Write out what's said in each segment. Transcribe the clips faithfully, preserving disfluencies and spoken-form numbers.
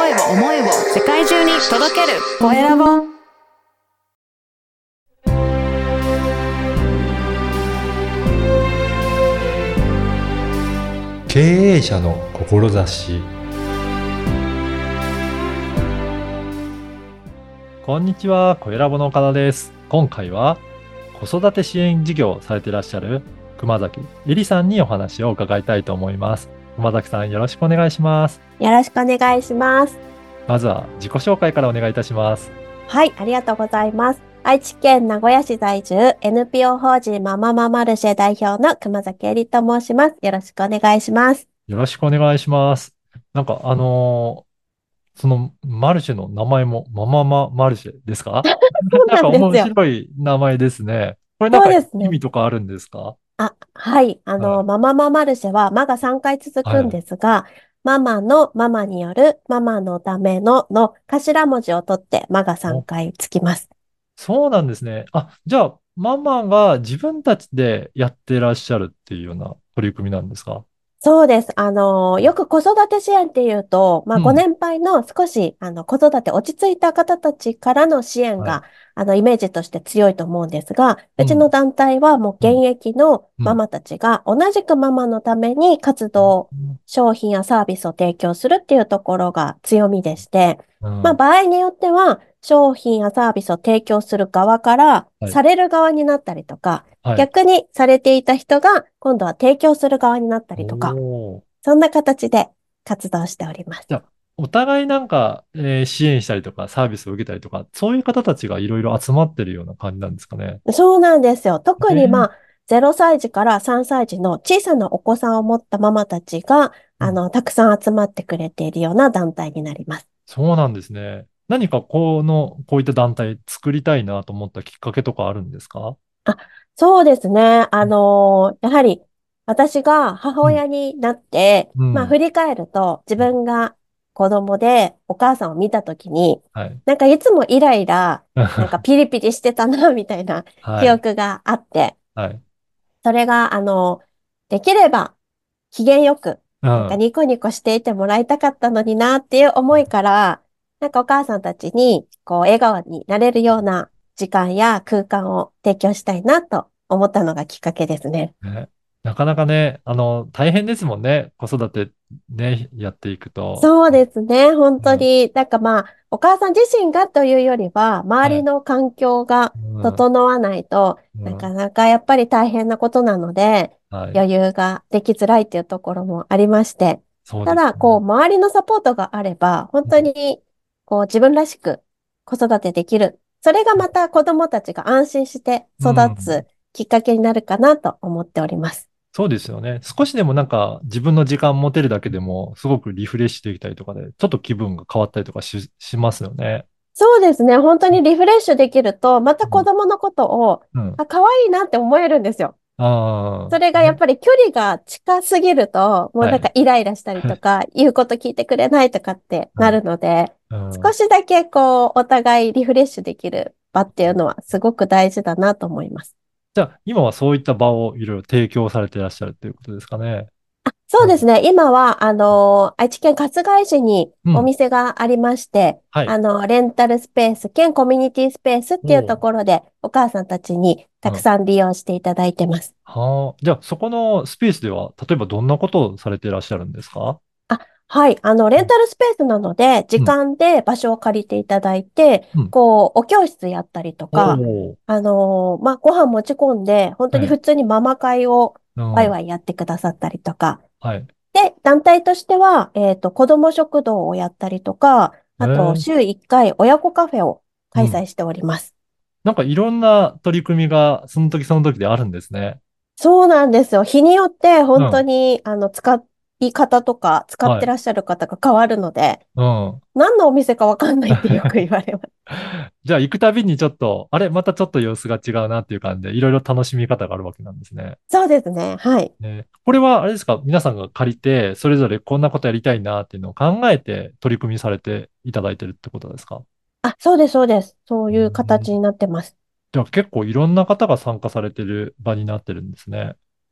声を思いを世界中に届けるコエラボ。 経営者の志。こんにちは、コエラボの岡田です。今回は子育て支援事業をされていらっしゃる熊崎えりさんにお話を伺いたいと思います。熊崎さん、よろしくお願いします。 よろしくお願いします。 まずは自己紹介からお願いいたします。 はい、ありがとうございます。愛知県名古屋市在住 エヌピーオー 法人ママママルシェ代表の熊崎えりと申します。よろしくお願いします。 よろしくお願いします。なんかあのーそのマルシェの名前もママママルシェですか？ そうなんか面なんですよ。 白い名前ですね。これなんかそうですね。 意味とかあるんですか？ あ、はい。あの、 はい。 ママママルシェは、マがさんかい続くんはい。 ですが、ママのママによるママのためのの頭文字を取ってマが3 お、 回つきます。 そうなんですね。あ、じゃあ、ママが自分たちでやってらっしゃるっていうような取り組みなんですか？ そうです。あの、よく子育て支援っていうと、まあ、ごうん。 年配の少し、あの、子育て落ち着いた方たちからの支援はい。 が、あの、イメージとして強いと思うんですが、うちのうん。 団体はもううん。 現役のうん。 ママたちが同じくママのために活動、商品やサービスを提供するっていうところが強みでして、まあ、 うん。 場合によっては、商品やサービスを提供する側から、 はい。 される側になったりとか、 はい。 逆にされていた人が今度は提供する側になったりとか、 おー。 そんな形で活動しております。 じゃあ、お互いなんか、えー支援したりとか、サービスを受けたりとか、そういう方たちがいろいろ集まってるような感じなんですかね。 そうなんですよ。特にまええ。 あ、ゼロさい児からさんさい児の小さなお子さんを持ったママたちが、 うん。 あの、たくさん集まってくれているような団体になります。 そうなんですね。何かこの、こういった団体作りたいなと思ったきっかけとかあるんですか？ あ、そうですね。あのやはり、私が母うん。 親になって、まあ、 うん。 振り返ると、自分が子供でお母さんを見たときに、 はい。 なんかいつもイライラ、なんかピリピリしてたな、みたいな記はい。 憶があって、 はい。 それが、あの、できれば機嫌よく、なんかうん。 ニコニコしていてもらいたかったのになっていう思いから、なんかお母さんたちに、こう、笑顔になれるような時間や空間を提供したいなと思ったのがきっかけですね。 ね、なかなかね、あの、大変ですもんね。子育てね、やっていくと。 そうですね。本うん。 当に、なんかまあ、お母さん自身がというよりは、周はい。 りの環境がうん。 整わないとうん。 なかなかやっぱり大変なことなので、 はい。 余裕ができづらいっていうところもありまして、 そうただ、こう、 ですね。 周りのサポートがあれば、本うん。 当に、こう、自分らしく子育てできる。それがまた子供たちが安心してうん。 育つきっかけになるかなと思っております。 そうですよね。少しでもなんか自分の時間持てるだけでも、すごくリフレッシュできたりとかで、ちょっと気分が変わったりとかし、しますよね。 そうですね。本当にリフレッシュできると、また子うん。 供のことを、 うん。 あ、可愛いなって思えるんですよ。 ああ、 それがやっね。 ぱり距離が近すぎると、もうはい。 なんかイライラしたりとか、言うこと聞いてくれないとかってなはい。 るので、 うん。 少しだけこう、お互いリフレッシュできる場っていうのはすごく大事だなと思います。 じゃあ、今はそういった場をいろいろ提供されていらっしゃるということですかね。うん。 そうですね。今は、あの、愛知県春日井市にうん。 お店がありまして、 はい。 あの、レンタルスペース兼コミュニティスペースっていうおう。 ところで、お母さんたちにたくうん。 さん利用していただいてます。 はあ。じゃあ、そこのスペースでは、例えばどんなことをされていらっしゃるんですか？ あ、はい。あの、レンタルスペースなので、時うん。 間で場所を借りていただいて、 うん。 こう、お教室やったりとおか、 お。 あのーまあ、ご飯持ち込んで、本当はい。 に普通にママ会をうん。 ワイワイやってくださったりとか、 はい。 で、団体としては、えっと、子ども食堂をやったりとか、あと、 えー、 週いっかい親子カフェをうん。 開催しております。 なんかいろんな取り組みが、その時その時であるんですね。 そうなんですよ。日によって本当うん。 に、あの、使い方とか、使っはい。 てらっしゃる方が変わるので、 うん。 何のお店かわかんないってよく言われます。 じゃあ行くたびにちょっと、あれ、またちょっと様子が違うなっていう感じで、いろいろ楽しみ方があるわけなんですね。 そうですね。はい。 ね、これはあれですか、皆さんが借りて、それぞれこんなことやりたいなっていうのを考えて取り組みされていただいてるってことですか？ あ、そうです、そうです。そうういうん。 形になってます。 じゃあ結構いろんな方が参加されてる場になってるんですね。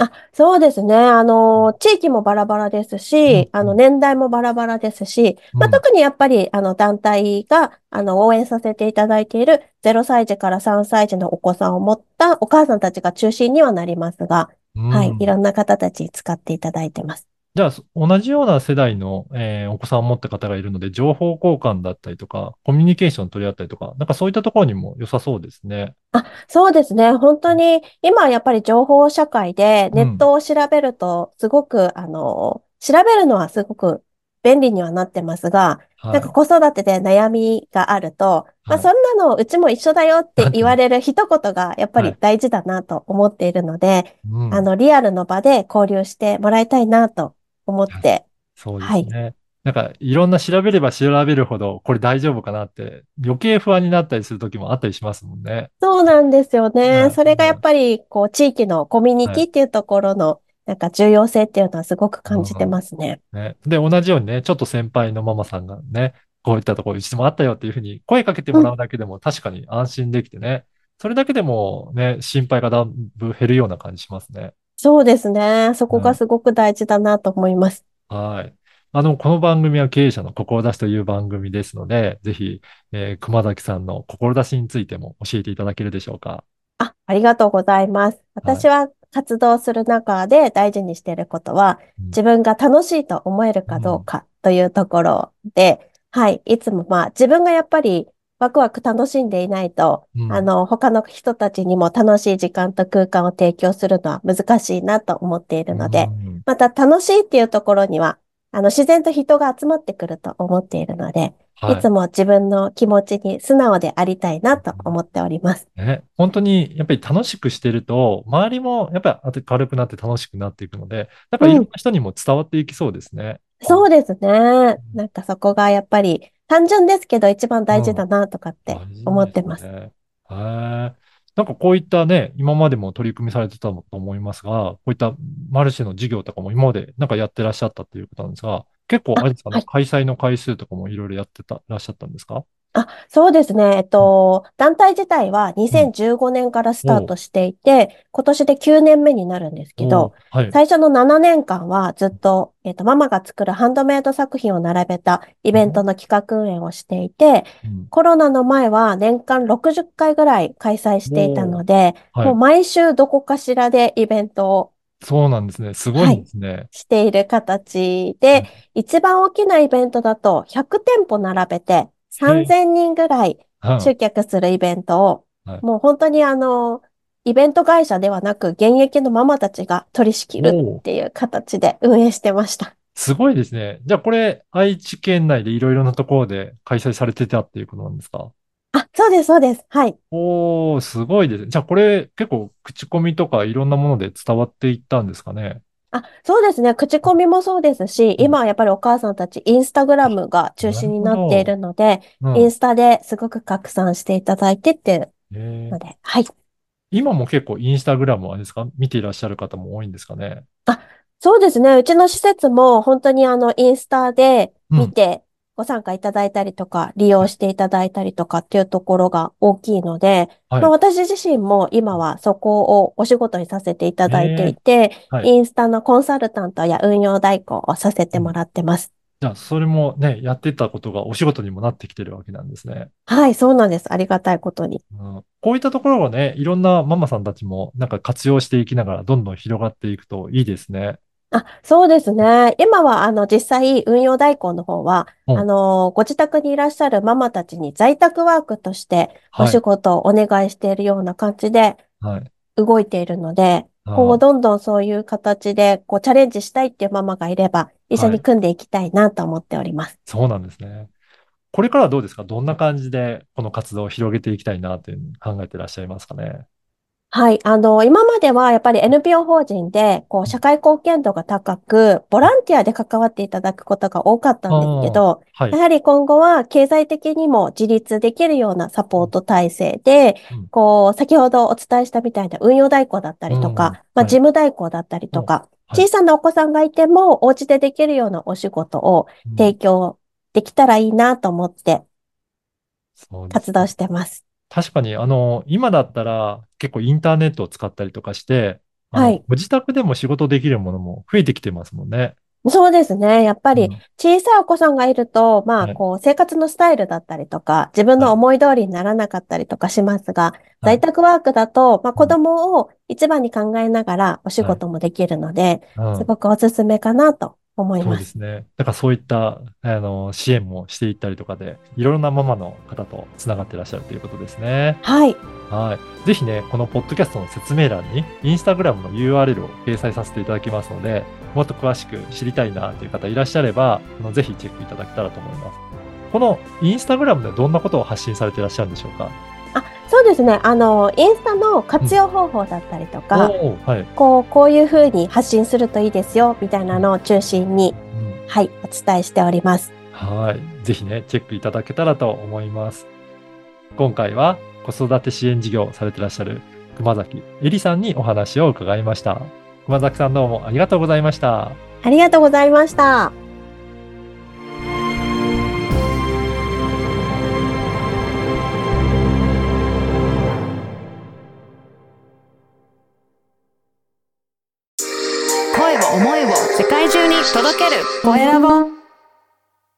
あ、そうですね。あの、地域もバラバラですうん、 し、あの、 うん、 年代もバラバラですし、まあ、 うん、 特にやっぱり、あの、団体が、あの、応援させていただいているゼロさい児からさんさい児のお子さんを持ったお母さんたちが中心にはなりますが、 うはい、いん。 ろんな方たちに使っていただいてます。 じゃあ、そ同じような世代の、えーお子さんを持った方がいるので、情報交換だったりとか、コミュニケーション取り合ったりとか、なんかそういったところにも良さそうですね。 あ、そうですね。本当に、今はやっぱり情報社会でネッうん。 トを調べると、すごく、あの、調べるのはすごく便利にはなってますが、なんはい。 か子育てで悩みがあると、まあはい。 そんなのうちも一緒だよって言われる一言がやっぱはい。 り大事だなと思っているので、 うん。 あの、リアルの場で交流してもらいたいなと思っいやて、 そうではい。 すね。なんか、いろんな調べれば調べるほど、これ大丈夫かなって、余計不安になったりする時もあったりしますもんね。 そうなんですよね。 はい。 それがやっうん。 ぱり、こう、地域のコミュニはい。 ティっていうところの、なんか重要性っていうのはすごく感じてうん。 ますね。 ね。で、同じようにね、ちょっと先輩のママさんがね、こういったところ、うちもあったよっていうふうに声かけてもうん。 らうだけでも確かに安心できてね、それだけでもね、心配がだいぶ減るような感じしますね。 そうですね。そこがうん。 すごく大事だなと思います。 はい。あの、この番組は経営者の志という番組ですので、ぜひ、えー熊崎さんの志についても教えていただけるでしょうか。 あ、ありがとうございます。 はい。 私は活動する中で大事にしていることは、 うん。 自分が楽しいと思えるかどううん。 かというところで、はい、いつもまあ自分がやっぱりワクワク楽しんでいないと、 うん。 あの、他の人たちにも楽しい時間と空間を提供するのは難しいなと思っているうので、 ん。 また楽しいっていうところには、あの、自然と人が集まってくると思っているので、いはい。 つも自分の気持ちに素直でありたいなと思っております。 ね、本当にやっぱり楽しくしてると、周りもやっぱり明るくなって楽しくなっていくので、なんかいろんうん。 な人にも伝わっていきそうですね。こそうですね。なんかそこがやっぱり単純ですけど一番う、うん、 大事だなとかって大事思っでてます。 すね。へえ。なんかこういったね、今までも取り組みされてたと思いますが、こういったマルシェの事業とかも今までなんかやってらっしゃったっていうことなんですが、結構ああ、 れですかね、 はい。 開催の回数とかもいろいろやってた、らっしゃったんですか？ あ、そうですね。えっうん。 と、団体自体はうん。 にせんじゅうごねんからスターおう、 トしていて、今年できゅうねんめになるんですけど、 おう、はい。 最初のななねんかんはずっと、えっと、ママが作るハンドメイド作品を並べたイベントの企画運営をしていて、 うん。 コロナの前は年間ろくじゅっかいぐらい開催していたおう、 ので、もうはい。 毎週どこかしらでイベントを、 そうなんですね。すごいんではい、 すね。 している形で、一番大きなイベントだとひゃく店舗並べてへえ。 さんぜんにんぐらいうん。 集客するイベントを、 はい。 もう本当にあの、イベント会社ではなく現役のママたちが取り仕切るっおお、 ていう形で運営してました。 すごいですね。じゃあこれ、愛知県内でいろいろなところで開催されてたっていうことなんですか？ あ、そうです、そうです。はい。 おー、すごいですね。じゃあこれ、結構口コミとかいろんなもので伝わっていったんですかね。 あ、そうですね。口コミもそうですし、 うん。 今はやっぱりお母さんたちインスタグラムが中なる心になっていほど。 るので、 うん。 インスタですごく拡散していただいてっていうえー、 ので、はい。 今も結構インスタグラムはあれですか、見ていらっしゃる方も多いんですかね。 あ、そうですね。うちの施設も本当にあの、インスタでうん。 見てご参加いただいたりとか、利用していただいたりとかっていうところが大きいので、まあはい。 私自身も今はそこをお仕事にさせていただいていえて、 ー、はい。 インスタのコンサルタントや運用代行をさせてもうん。 らってます。 じゃあ、それもね、やってたことがお仕事にもなってきてるわけなんですね。 はい、そうなんです。ありがたいことに。 うん、こういったところをね、いろんなママさんたちもなんか活用していきながらどんどん広がっていくといいですね。 あ、そうですね。今は、あの、実際、運用代行の方は、 うん。 あの、ご自宅にいらっしゃるママたちに在宅ワークとしてお仕はい。 事をお願いしているような感じではい。 動いているので、今後あどんどんそういう形で、こう、チャレンジしたいっていうママがいれば、一あ、はい。 緒に組んでいきたいなと思っております。 そうなんですね。これからはどうですか？どんな感じでこの活動を広げていきたいなというふうに考えていらっしゃいますかね。 はい。あの、今まではやっぱり エヌピーオー 法人で、こう、 うん。 社会貢献度が高く、ボランティアで関わっていただくことが多かったあんですけあ、 ど、 はい。 やはり今後は経済的にも自立できるようなサポート体制で、 うん。 こう、先ほどお伝えしたみたいな運用代行だったうん。うん。 りとか、まあ、 はい。 事務代行だったりとお、 か、 はい。 小さなお子さんがいても、お家でできるようなお仕事をうん。 提供できたらいいなと思ってそうですね。 活動してます。 確かに、あの、今だったら結構インターネットを使ったりとかして、 あの、 はい。 ご自宅でも仕事できるものも増えてきてますもんね。 そうですね。やっぱりうん。 小さいお子さんがいると、まあ、 はい。 こう、生活のスタイルだったりとか、自分はい。 の思い通りにならなかったりとかしますが、 はい。 在宅ワークだと、まあ、子うん。 供を一番に考えながらお仕はい。 事もできるので、 うん。 すごくおすすめかなと思いそうます。 ですね。だからそういった、あの、支援もしていったりとかで、いろいろなママの方とつながっていらっしゃるということですね。 はい。 はい。ぜひね、このポッドキャストの説明欄に、インスタグラムの ユーアールエル を掲載させていただきますので、もっと詳しく知りたいなという方いらっしゃれば、あのぜひチェックいただけたらと思います。このインスタグラムでどんなことを発信されていらっしゃるんでしょうか？ あ、そうですね。あの、インスタのうん。 活用方法だったりとか、 おー、はい。 こう、こういうふうに発信するといいですよ、みたいうん。 なのを中心に、 うん。 はい、お伝えしております。 はい。ぜひね、チェックいただけたらと思います。今回は子育て支援事業をされていらっしゃる熊崎えりさんにお話を伺いました。熊崎さんどうもありがとうございました。 ありがとうございました。 声を思いを世界中に届けるコエラボ。